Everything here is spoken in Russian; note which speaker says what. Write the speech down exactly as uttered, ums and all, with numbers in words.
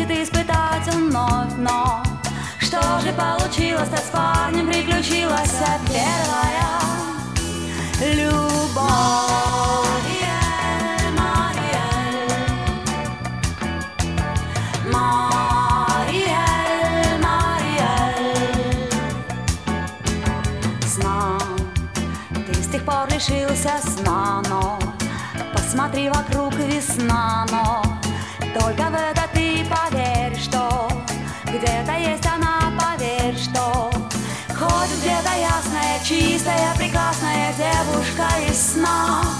Speaker 1: хочет испытать вновь, но что же получилось-то с парнем? Приключилась первая любовь. Мариэль, Мариэль, знал, ты с тех пор лишился сна, но посмотри вокруг, весна, но только в это ты поверь, что где-то есть она, поверь, что хоть где-то ясная, чистая, прекрасная девушка из сна.